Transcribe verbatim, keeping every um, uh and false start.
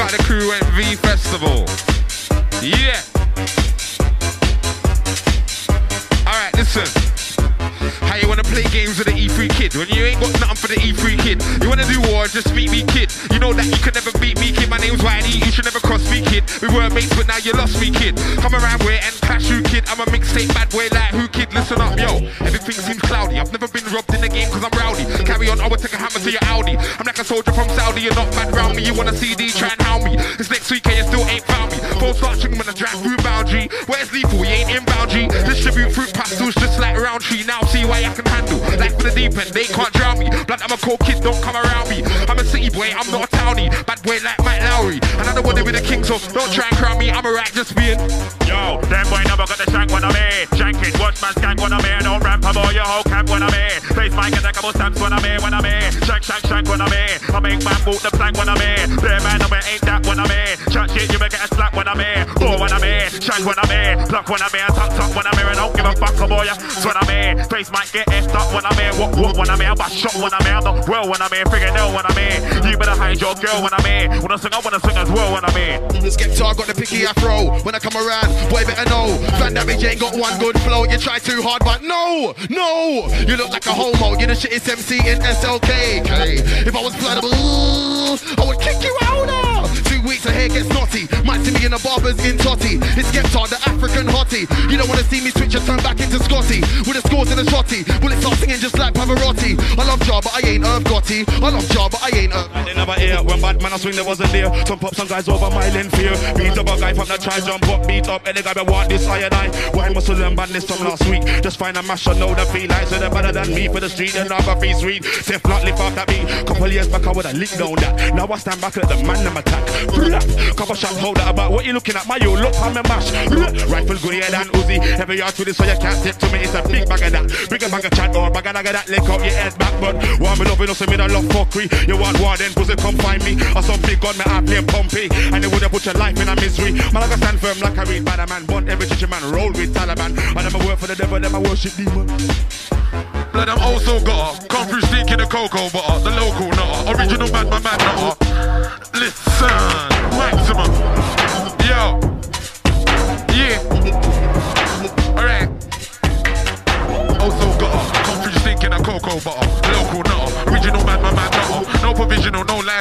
part of the crew went V Festival. Yeah. Alright, listen. How you wanna play games with the E three kid when you ain't got nothing for the E three kid? You wanna do war, just beat me, kid. You know that you can never beat me, kid. My name's Whitey, you should never cross me, kid. We were mates, but now you lost me, kid. Come around where and clash you, kid. I'm a mixtape bad boy like who, kid? Listen up, yo. Everything seems cloudy. I've never been robbed in the game cause I'm rowdy. Carry on, I would take a hammer to your Audi. I'm like a soldier from Saudi, you're not mad round me. You want a C D, try and hound me. It's next week and you still ain't found me. Phone start checking when I drive through boundary. Where's lethal? You ain't in boundary. Distribute fruit pastels just like Roundtree. Now see why I can handle. Life for the deep end, they can't drown me. Blood, I'm a cold kid, don't come around me. I'm a city boy, I'm not a townie. Bad boy like Mike Lowry. And I don't want to be the king, so don't try and crown me. I'm alright just being. Yo, them boy never got the shank when I'm here. Shanking, watch man skank when I'm here. Don't ramp about your whole camp when I'm here. Face mic and couple stamps when I'm here, when I'm here. Shank, shank, shank when I'm here. I make man boot the plank when I'm here. Bear man, I'm ain't that when I'm here. Chat shit, you may get a slap when I'm here. Bore when I'm here. Shank when I'm here. Pluck when I'm here. Tuck, tuck when I'm here. And don't give a fuck about ya. So when I'm here. Face mic get effed up when I'm here. What, what when I'm here. But shot when I'm here. I'm not well when I'm here. Figure no when I'm here. You better hide your girl when I'm here. When I sing, I wanna sing as well when I'm here. Skepta got the picky afro. When I come around, boy better know. Van Damage ain't got one good flow. You try too hard, but no, no. You look like a homo. You the shittest M C in S L K. If I was bloodable, I would kick you out now. Two weeks her hair gets naughty. Might see me in the barbers in Totty. It's Skepta, the African hottie. You don't wanna see me switch and turn back into Scotty. With the scores in the shotty. Will it start singing just like Pavarotti? I love Ja, but I ain't Irv Gotti. I love Ja, but I ain't Irv. They never hear when bad man I swing, they wasn't there. Some pop some guys over my lane fear. Beat up a guy from the try jump up, beat up any guy that want this iodine. Why must I learn badness from last week? Just find a mash, I know the feel like. So they're better than me for the street and never feel sweet. Safe not live off that beat. Couple years back I would have licked down that. Now I stand back, let the man them attack. Couple shot hold that about what you looking at, my you look on me mash. Rifle good here than Uzi. Every yard to this so you can't step to me. It's a big bag of that. Big bag of chat or bag of that. Lick up your head back, but want me love you, no say me don't love fuckery. You want war then pussy come find me. Or some big gun me I play pumpy. And they would have put your life in a misery. Man I stand firm like a real bad man. But every chichi man roll with Taliban. And them I work for the devil, them I worship demon. Blood, I'm also got come through sneaking the cocoa butter, the local nutter, original man, my man nutter. Listen, maximum. Yo. Yeah. Alright. Also got come through sneaking a cocoa butter, local nutter, original man, my man nutter. No provisional, no lie.